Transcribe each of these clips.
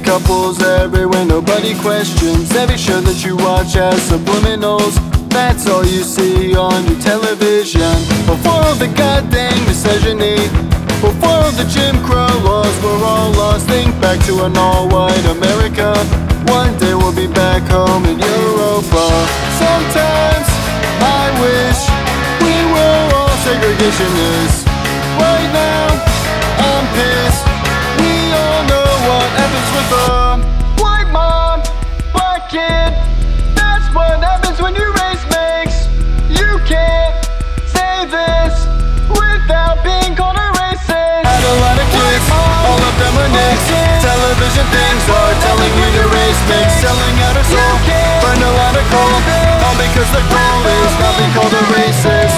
couples everywhere, nobody questions. Every show that you watch has subliminals. That's all you see on your television. Before all the goddamn misogyny, before all the Jim Crow laws, we're all lost. Think back to an all-white America. One day we'll be back home in Europa. Sometimes I wish we were all segregationists. Right now, I'm pissed. We all know what happens with a white mom, black kid. That's what happens when your race makes. You can't say this without being called a racist. Had a lot of kids, all of them are nicks. Television things are telling you your race makes. Selling out a soul, burn a lot of coal. All because the goal is not being called a racist.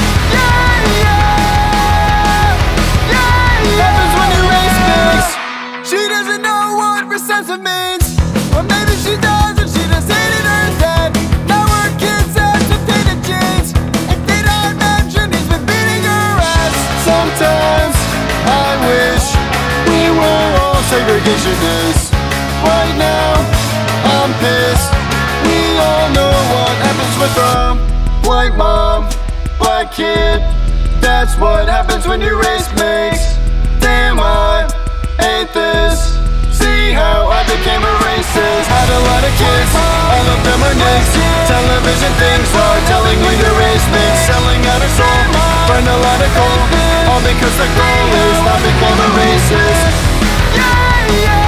Happens when your race makes. She doesn't know what recessive means. Or maybe she does and she just hated her dad. Now her kids have to take the jeans. If they don't mention he's been beating her ass. Sometimes I wish we were all segregationists. Right now, I'm pissed. We all know what happens with a white mom, black kid. That's what happens when your race makes. Damn, I hate this. See how I became a racist. Had a lot of kids, all of them are nicks. Television things are telling you your race makes. Selling out a soul, burn a lot of coal. All because the goal is not become a racist. Yeah, yeah.